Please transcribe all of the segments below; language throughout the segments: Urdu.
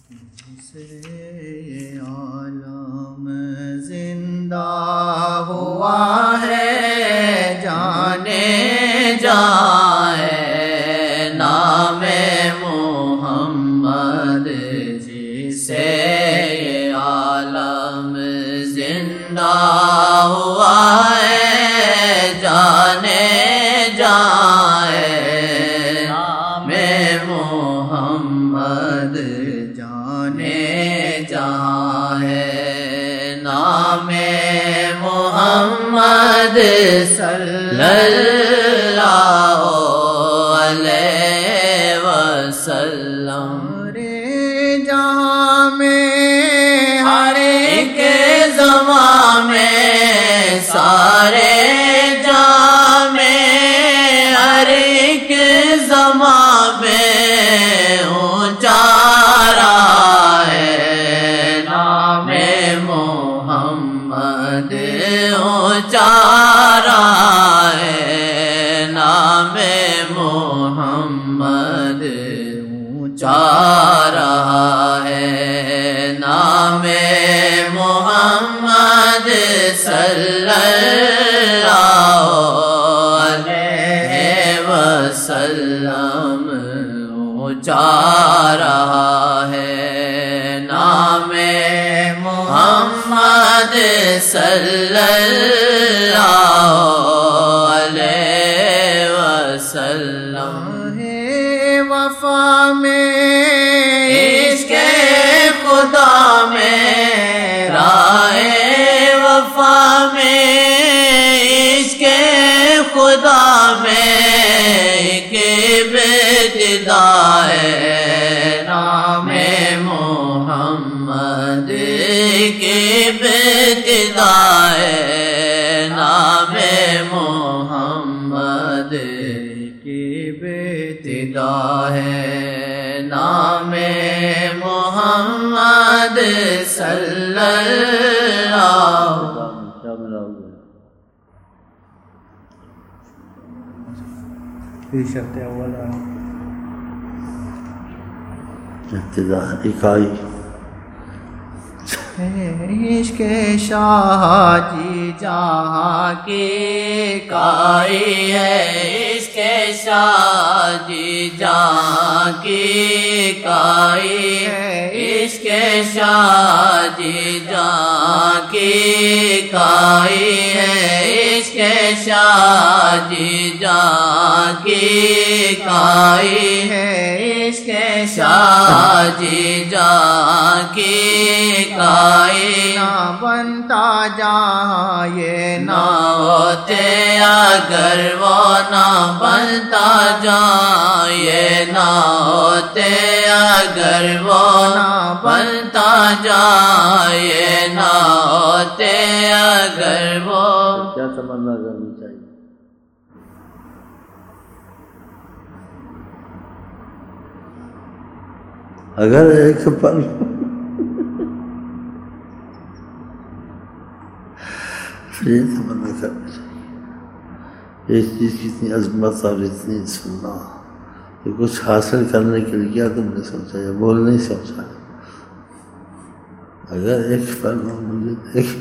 دوسرے عالم زندہ ہوا ہے جانے جائے نام محمد جسے یہ عالم زندہ ہوا ہے جانے جائے نام محمد جہاں ہے نام محمد صلی اللہ علیہ وسلم رے جہاں میں ہر ایک زمان میں سارے جہاں میں ہر ایک زمان میں اونچا چارہ ہے نام محمد چارہ ہے نام محمد صلی اللہ علیہ وسلم چارہ ہے نام محمد صلی اللہ علیہ وسلم ہے وفا میں عشق خدا میں رائے وفا میں عشق خدا میں ایک ابتدا ہے نام محمد کی ابتدا ہے نام محمد کی ابتدا ہے نام محمد صلی اللہ شرط اولا ابتدا اکائی عشق شاہ جی جہاں کی کائی ہے عشق شاہ جی جہاں کی کائی ہے عشق شاہ جی جہاں کی کائی ہے عشق شاہ جی جہاں کی کائی ہے عشق شاہ جی جہاں کی کائی نہ بنتا جہاں یہ نہ ہوتے اگر وہ نہ بنتا جہاں یہ نہ ہوتے اگر وہ نہ بنتا جہاں یہ نہ ہوتے اگر وہ کیا تمنا کرنی چاہیے اگر ایک پل یہ تمنا کرنی چاہیے اس چیز کی اتنی عظمت اور اتنی سننا کہ کچھ حاصل کرنے کے لیے کیا تم نے سوچا یا بول نہیں سوچا اگر ایک پل مجھے دیکھ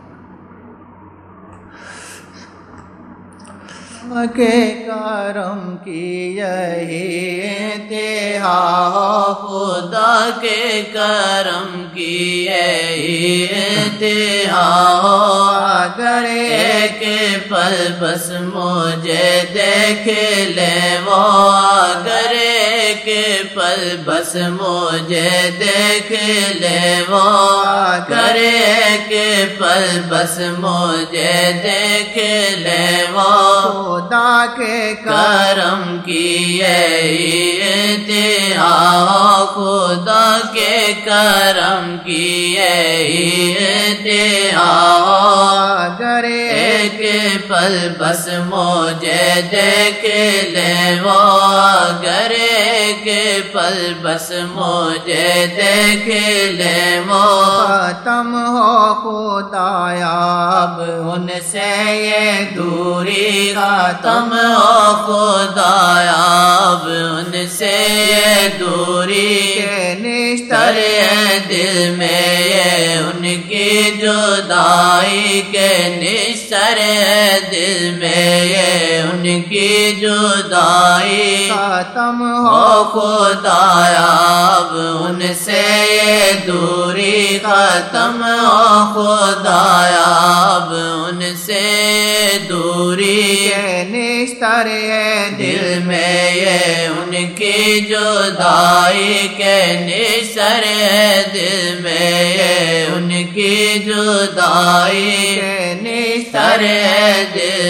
کے کرم کی یہی انتہا ہو خدا کے کرم کی یہی انتہا ہو اگر ایک پل بس مجھے دیکھ لے وہ اگر ایک پل بس مجھے دیکھ لے وہ اگر ایک پل بس مجھے دیکھ لے وہ خدا کے کرم کی یہی انتہا خدا کے کرم کی یہی انتہا اگر ایک پل بس مجھے دیکھ لے وہ، اگر ایک پل بس مجھے دیکھ لے وہ، ختم ہو خدایا اب ان سے یہ دوری، ختم ہو خدایا اب ان سے یہ دوری، کہ نشتر ہے دل میں یہ ان کی جدائی، کہ نشتر ہے دل میں یہ ان کی جدائی، ختم ہو خدایا اب ان سے یہ دوری، ختم ہو خدایا اب ان سے دوری، کہ نشتر ہے دل میں یہ ان کی جدائی، کہ نشتر ہے دل میں یہ ان کی جدائی، کہ نشتر ہے دل